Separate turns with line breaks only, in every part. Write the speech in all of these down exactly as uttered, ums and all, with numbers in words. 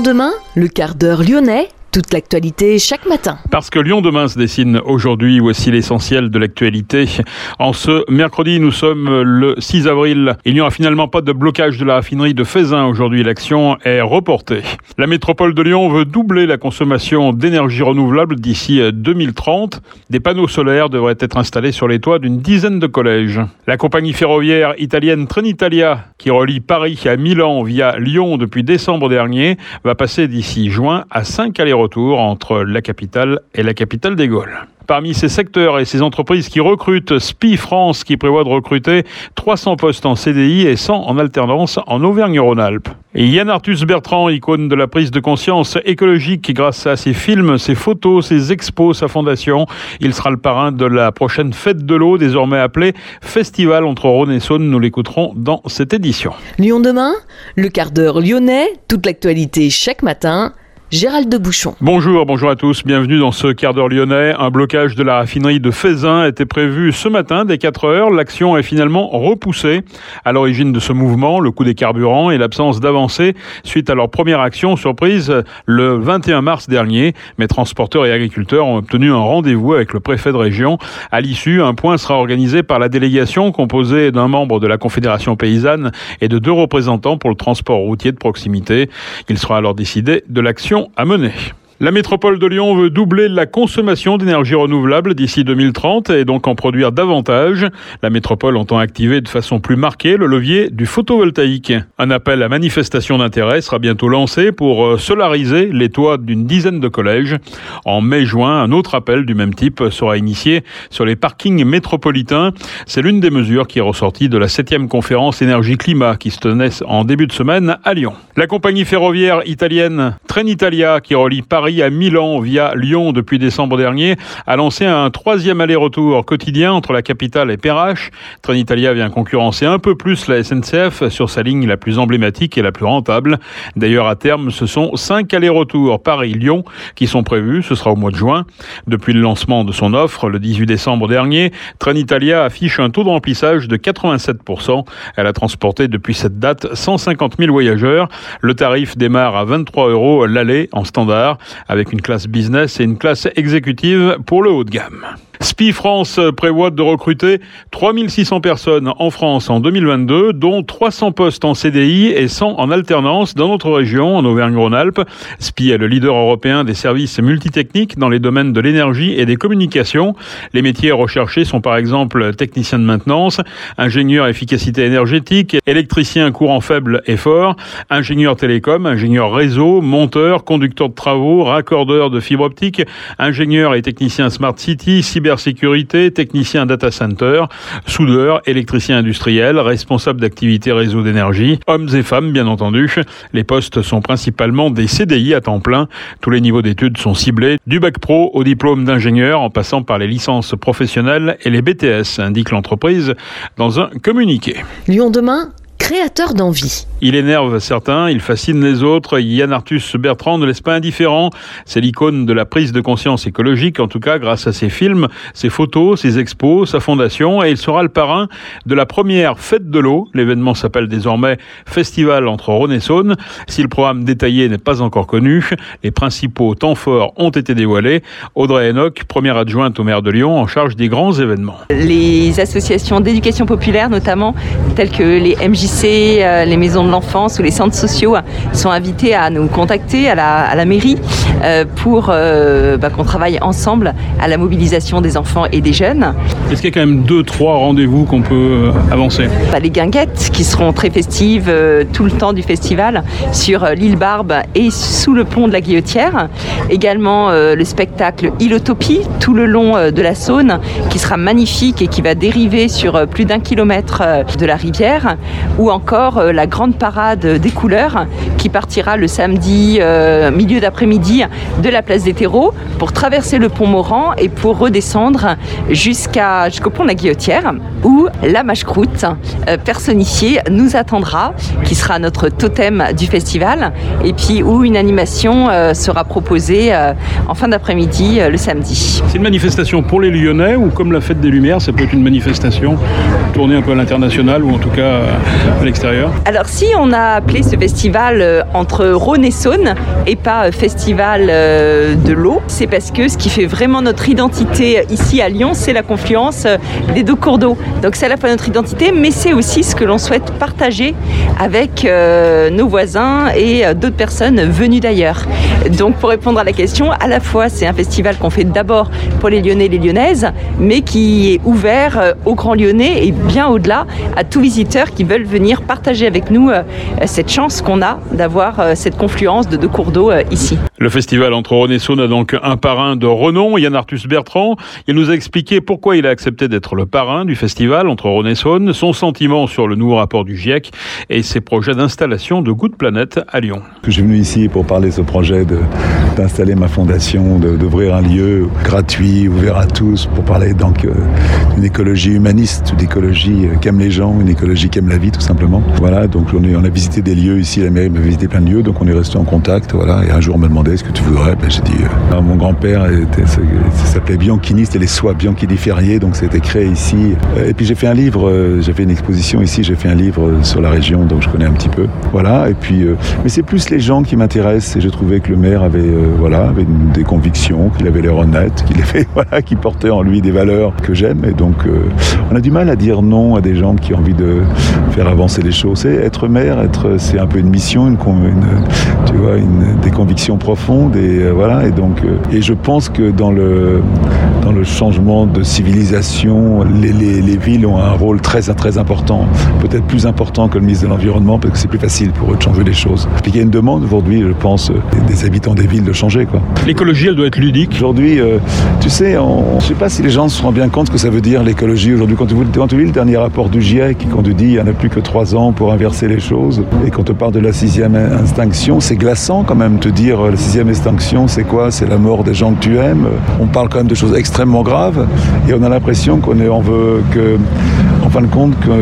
demain, le quart d'heure lyonnais. Toute l'actualité chaque matin.
Parce que Lyon demain se dessine aujourd'hui, voici l'essentiel de l'actualité. En ce mercredi, nous sommes le six avril. Il n'y aura finalement pas de blocage de la raffinerie de Feyzin aujourd'hui. L'action est reportée. La métropole de Lyon veut doubler la consommation d'énergie renouvelable d'ici deux mille trente. Des panneaux solaires devraient être installés sur les toits d'une dizaine de collèges. La compagnie ferroviaire italienne Trenitalia, qui relie Paris à Milan via Lyon depuis décembre dernier, va passer d'ici juin à cinq allers-retours entre la capitale et la capitale des Gaules. Parmi ces secteurs et ces entreprises qui recrutent, S P I France qui prévoit de recruter trois cents postes en C D I et cent en alternance en Auvergne-Rhône-Alpes. Et Yann Arthus Bertrand, icône de la prise de conscience écologique grâce à ses films, ses photos, ses expos, sa fondation. Il sera le parrain de la prochaine fête de l'eau, désormais appelée Festival entre Rhône et Saône. Nous l'écouterons dans cette édition.
Lyon demain, le quart d'heure lyonnais, toute l'actualité chaque matin. Gérald de Bouchon.
Bonjour, bonjour à tous. Bienvenue dans ce quart d'heure lyonnais. Un blocage de la raffinerie de Feyzin était prévu ce matin dès quatre heures. L'action est finalement repoussée. À l'origine de ce mouvement, le coût des carburants et l'absence d'avancée suite à leur première action surprise le vingt et un mars dernier. Mais transporteurs et agriculteurs ont obtenu un rendez-vous avec le préfet de région. À l'issue, un point sera organisé par la délégation composée d'un membre de la Confédération paysanne et de deux représentants pour le transport routier de proximité. Il sera alors décidé de l'action à mener. La métropole de Lyon veut doubler la consommation d'énergie renouvelable d'ici deux mille trente et donc en produire davantage. La métropole entend activer de façon plus marquée le levier du photovoltaïque. Un appel à manifestation d'intérêt sera bientôt lancé pour solariser les toits d'une dizaine de collèges. En mai-juin, un autre appel du même type sera initié sur les parkings métropolitains. C'est l'une des mesures qui est ressortie de la septième conférence énergie-climat qui se tenait en début de semaine à Lyon. La compagnie ferroviaire italienne Trenitalia, qui relie Paris à Milan via Lyon depuis décembre dernier, a lancé un troisième aller-retour quotidien entre la capitale et Perrache. Trenitalia vient concurrencer un peu plus la S N C F sur sa ligne la plus emblématique et la plus rentable. D'ailleurs, à terme, ce sont cinq allers-retours Paris-Lyon qui sont prévus. Ce sera au mois de juin. Depuis le lancement de son offre, le dix-huit décembre dernier, Trenitalia affiche un taux de remplissage de quatre-vingt-sept pour cent. Elle a transporté depuis cette date cent cinquante mille voyageurs. Le tarif démarre à vingt-trois euros l'aller en standard, avec une classe business et une classe exécutive pour le haut de gamme. S P I France prévoit de recruter trois mille six cents personnes en France en deux mille vingt-deux, dont trois cents postes en C D I et cent en alternance dans notre région, en Auvergne-Rhône-Alpes. S P I est le leader européen des services multitechniques dans les domaines de l'énergie et des communications. Les métiers recherchés sont par exemple technicien de maintenance, ingénieur efficacité énergétique, électricien courant faible et fort, ingénieur télécom, ingénieur réseau, monteur, conducteur de travaux, raccordeur de fibre optique, ingénieur et technicien Smart City, cyber cybersécurité, technicien data center, soudeur, électricien industriel, responsable d'activité réseau d'énergie, hommes et femmes bien entendu. Les postes sont principalement des C D I à temps plein. Tous les niveaux d'études sont ciblés, du bac pro au diplôme d'ingénieur en passant par les licences professionnelles et les B T S, indique l'entreprise dans un communiqué.
Lyon demain, créateur d'envie.
Il énerve certains, il fascine les autres. Yann Arthus Bertrand ne laisse pas indifférent. C'est l'icône de la prise de conscience écologique, en tout cas grâce à ses films, ses photos, ses expos, sa fondation. Et il sera le parrain de la première fête de l'eau. L'événement s'appelle désormais Festival entre Rhône et Saône. Si le programme détaillé n'est pas encore connu, les principaux temps forts ont été dévoilés. Audrey Enoch, première adjointe au maire de Lyon, en charge des grands événements.
Les associations d'éducation populaire, notamment, telles que les M J C, les maisons de l'enfance ou les centres sociaux, sont invités à nous contacter à la, à la mairie euh, pour euh, bah, qu'on travaille ensemble à la mobilisation des enfants et des jeunes.
Est-ce qu'il y a quand même deux, trois rendez-vous qu'on peut euh, avancer ?
Bah, les guinguettes qui seront très festives euh, tout le temps du festival sur euh, l'île Barbe et sous le pont de la Guillotière. Également euh, le spectacle Îlotopie tout le long euh, de la Saône qui sera magnifique et qui va dériver sur euh, plus d'un kilomètre euh, de la rivière, ou encore euh, la grande parade des couleurs qui partira le samedi euh, milieu d'après-midi de la place des terreaux pour traverser le pont Morand et pour redescendre jusqu'à, jusqu'au pont de la Guillotière où la mâche-croûte euh, personnifiée nous attendra, qui sera notre totem du festival, et puis où une animation euh, sera proposée euh, en fin d'après-midi euh, le samedi.
C'est une manifestation pour les Lyonnais ou comme la Fête des Lumières, ça peut être une manifestation tournée un peu à l'international ou en tout cas à l'extérieur?
Alors si on a appelé ce festival euh, entre Rhône et Saône et pas euh, festival euh, de l'eau. C'est parce que ce qui fait vraiment notre identité ici à Lyon, c'est la confluence euh, des deux cours d'eau. Donc c'est à la fois notre identité, mais c'est aussi ce que l'on souhaite partager avec euh, nos voisins et euh, d'autres personnes venues d'ailleurs. Donc pour répondre à la question, à la fois c'est un festival qu'on fait d'abord pour les Lyonnais et les Lyonnaises, mais qui est ouvert euh, aux grands Lyonnais et bien au-delà à tous visiteurs qui veulent venir partager avec nous euh, cette chance qu'on a d'avoir euh, cette confluence de deux cours d'eau euh, ici.
Le festival entre Rhône et Saône a donc un parrain de renom, Yann Arthus Bertrand. Il nous a expliqué pourquoi il a accepté d'être le parrain du festival entre Rhône et Saône, son sentiment sur le nouveau rapport du GIEC et ses projets d'installation de Good Planet à Lyon.
Je suis venu ici pour parler de ce projet de, d'installer ma fondation, de, d'ouvrir un lieu gratuit, ouvert à tous, pour parler donc euh, d'une écologie humaniste, d'une écologie qui aime les gens, une écologie qui aime la vie tout simplement. Voilà, donc on, est, on a visité des lieux ici, la mairie m'a visité plein de lieux, donc on est resté en contact. Voilà, et un jour on m'a demandé est-ce que tu voudrais, ben, j'ai dit euh, mon grand-père était, ça, ça s'appelait Bianchini, c'était les soies Bianchini Ferrier, donc c'était créé ici. Et puis j'ai fait un livre, euh, j'ai fait une exposition ici, j'ai fait un livre sur la région, donc je connais un petit peu. Voilà, et puis euh, mais c'est plus les gens qui m'intéressent, et j'ai trouvé que le maire avait euh, voilà, avait une, des convictions, qu'il avait l'air honnête, qu'il avait voilà, qui portait en lui des valeurs que j'aime, et donc euh, on a du mal à dire non à des gens qui ont envie de faire avancer les choses. C'est être maire, être, c'est un peu une mission, une, une tu vois, une, des convictions profondes, et euh, voilà, et donc euh, et je pense que dans le dans le changement de civilisation, les, les, les villes ont un rôle très très important, peut-être plus important que le ministre de l'Environnement, parce que c'est plus facile pour eux de changer les choses. Puis il y a une demande aujourd'hui, je pense, des habitants des villes de changer, quoi.
L'écologie, elle doit être ludique.
Aujourd'hui, euh, tu sais, on, je ne sais pas si les gens se rendent bien compte ce que ça veut dire l'écologie aujourd'hui. Quand tu, quand tu lis le dernier rapport du GIEC, quand tu dis il n'y en a plus que trois ans pour inverser les choses, et quand on parle de la sixième extinction, c'est glaçant quand même de te dire la sixième extinction, c'est quoi? C'est la mort des gens que tu aimes. On parle quand même de choses extrêmement graves, et on a l'impression qu'on est, on veut que, en fin de compte, que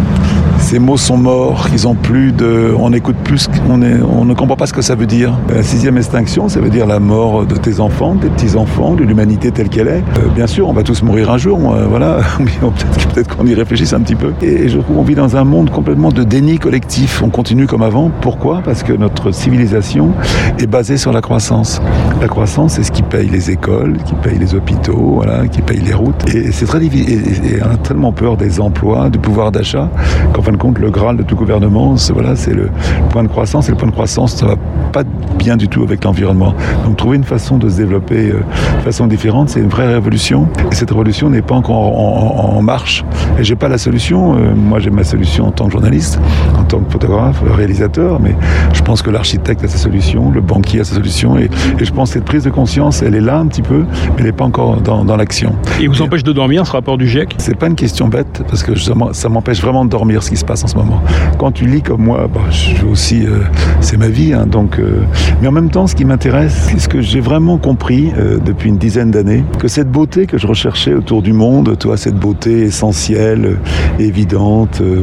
ces mots sont morts, qu'ils ont plus de, on n'écoute plus, on, est, on ne comprend pas ce que ça veut dire. La sixième extinction, ça veut dire la mort de tes enfants, de tes petits-enfants, de l'humanité telle qu'elle est. Euh, bien sûr, on va tous mourir un jour, euh, voilà, peut-être, peut-être qu'on y réfléchisse un petit peu. Et je trouve qu'on vit dans un monde complètement de déni collectif. On continue comme avant. Pourquoi? Parce que notre civilisation est basée sur la croissance. La croissance, c'est ce qui paye les écoles, qui paye les hôpitaux, voilà, qui paye les routes. Et c'est très difficile. Et, et on a tellement peur des emplois, du pouvoir d'achat, qu'en fin de compte, le Graal de tout gouvernement, c'est, voilà, c'est le, le point de croissance. Et le point de croissance, ça va pas bien du tout avec l'environnement. Donc trouver une façon de se développer euh, de façon différente, c'est une vraie révolution. Et cette révolution n'est pas encore en, en, en marche. Et j'ai pas la solution. Euh, moi, j'ai ma solution en tant que journaliste, en tant que photographe, réalisateur. Mais je pense que l'architecte a sa solution, le banquier a sa solution. Et, et je pense que cette prise de conscience, elle est là un petit peu, mais elle n'est pas encore dans, dans l'action.
Et vous et, empêche de dormir, ce rapport du GIEC? C'est
pas une question bête, parce que ça, ça m'empêche vraiment de dormir, ce qui se passe en ce moment. Quand tu lis comme moi, bah, je aussi, euh, c'est ma vie, hein, donc. Euh, mais en même temps, ce qui m'intéresse, c'est ce que j'ai vraiment compris euh, depuis une dizaine d'années, que cette beauté que je recherchais autour du monde, toi, cette beauté essentielle, euh, évidente. Euh,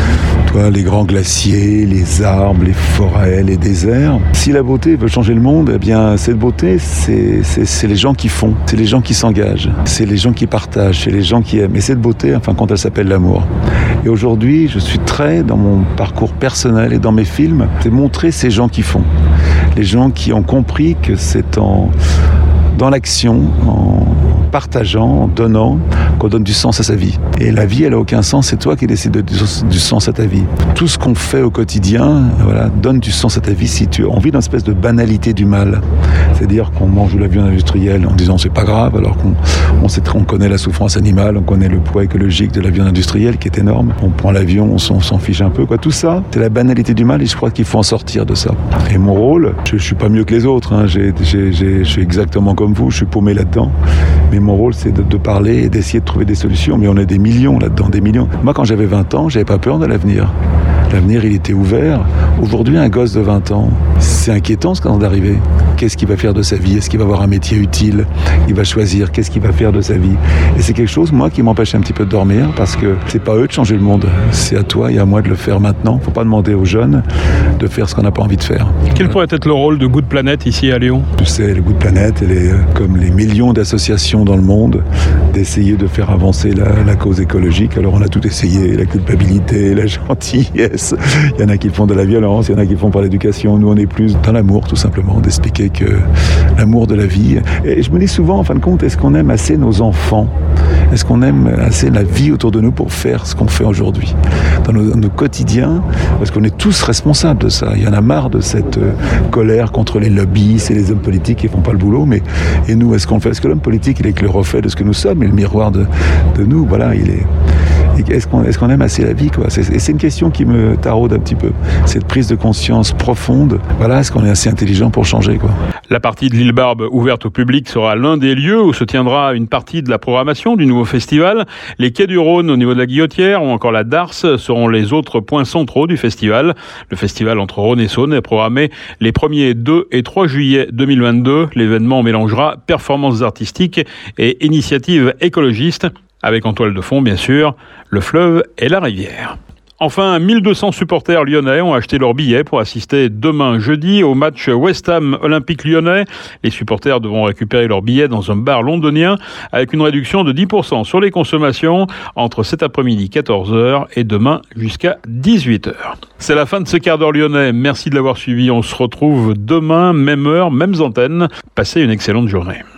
Les grands glaciers, les arbres, les forêts, les déserts. Si la beauté veut changer le monde, eh bien, cette beauté, c'est, c'est, c'est les gens qui font, c'est les gens qui s'engagent, c'est les gens qui partagent, c'est les gens qui aiment. Et cette beauté, enfin, quand elle s'appelle l'amour. Et aujourd'hui, je suis très, dans mon parcours personnel et dans mes films, c'est montrer ces gens qui font. Les gens qui ont compris que c'est en, dans l'action, en partageant, en donnant, qu'on donne du sens à sa vie. Et la vie, elle n'a aucun sens, c'est toi qui décides de, du, du sens à ta vie. Tout ce qu'on fait au quotidien, voilà, donne du sens à ta vie si tu on vit dans une espèce de banalité du mal. C'est-à-dire qu'on mange de la viande industrielle en disant c'est pas grave, alors qu'on on sait, on connaît la souffrance animale, on connaît le poids écologique de la viande industrielle qui est énorme. On prend l'avion, on s'en, on s'en fiche un peu, quoi. Tout ça, c'est la banalité du mal et je crois qu'il faut en sortir de ça. Et mon rôle, je, je suis pas mieux que les autres, hein. j'ai, j'ai, j'ai, je suis exactement comme vous, je suis paumé là-dedans. Mais mon rôle, c'est de, de parler et d'essayer de trouver des solutions. Mais on a des millions là-dedans, des millions. Moi, quand j'avais vingt ans, j'avais pas peur de l'avenir. L'avenir, il était ouvert. Aujourd'hui, un gosse de vingt ans, c'est inquiétant ce qui vient d'arriver. Qu'est-ce qu'il va faire de sa vie? Est-ce qu'il va avoir un métier utile? Il va choisir qu'est-ce qu'il va faire de sa vie. Et c'est quelque chose, moi, qui m'empêche un petit peu de dormir, parce que c'est pas eux de changer le monde. C'est à toi et à moi de le faire maintenant. Faut pas demander aux jeunes de faire ce qu'on n'a pas envie de faire.
Quel pourrait être le rôle de Good Planet ici à Lyon?
Tu sais, le Good Planet, elle est comme les millions d'associations dans le monde, d'essayer de faire avancer la, la cause écologique. Alors on a tout essayé, la culpabilité, la gentillesse. Il y en a qui font de la violence, il y en a qui font par l'éducation. Nous, on est plus dans l'amour, tout simplement, d'expliquer que l'amour de la vie. Et je me dis souvent, en fin de compte, est-ce qu'on aime assez nos enfants? Est-ce qu'on aime assez la vie autour de nous pour faire ce qu'on fait aujourd'hui dans nos, nos quotidiens? Parce qu'on est tous responsables de ça. Il y en a marre de cette euh, colère contre les lobbyistes et les hommes politiques qui font pas le boulot. Mais et nous, est-ce qu'on le fait? Est-ce que l'homme politique, il est que le reflet de ce que nous sommes et le miroir de, de nous? Voilà, il est. Est-ce qu'on, est-ce qu'on aime assez la vie, quoi? c'est, Et c'est une question qui me taraude un petit peu. Cette prise de conscience profonde. Voilà, est-ce qu'on est assez intelligent pour changer, quoi?
La partie de l'île Barbe ouverte au public sera l'un des lieux où se tiendra une partie de la programmation du nouveau festival. Les quais du Rhône au niveau de la Guillotière ou encore la Darse seront les autres points centraux du festival. Le festival entre Rhône et Saône est programmé les premiers deux et trois juillet deux mille vingt-deux. L'événement mélangera performances artistiques et initiatives écologistes, avec en toile de fond, bien sûr, le fleuve et la rivière. Enfin, mille deux cents supporters lyonnais ont acheté leurs billets pour assister demain jeudi au match West Ham Olympique Lyonnais. Les supporters devront récupérer leurs billets dans un bar londonien avec une réduction de dix pour cent sur les consommations entre cet après-midi quatorze heures et demain jusqu'à dix-huit heures. C'est la fin de ce quart d'heure lyonnais. Merci de l'avoir suivi. On se retrouve demain, même heure, mêmes antennes. Passez une excellente journée.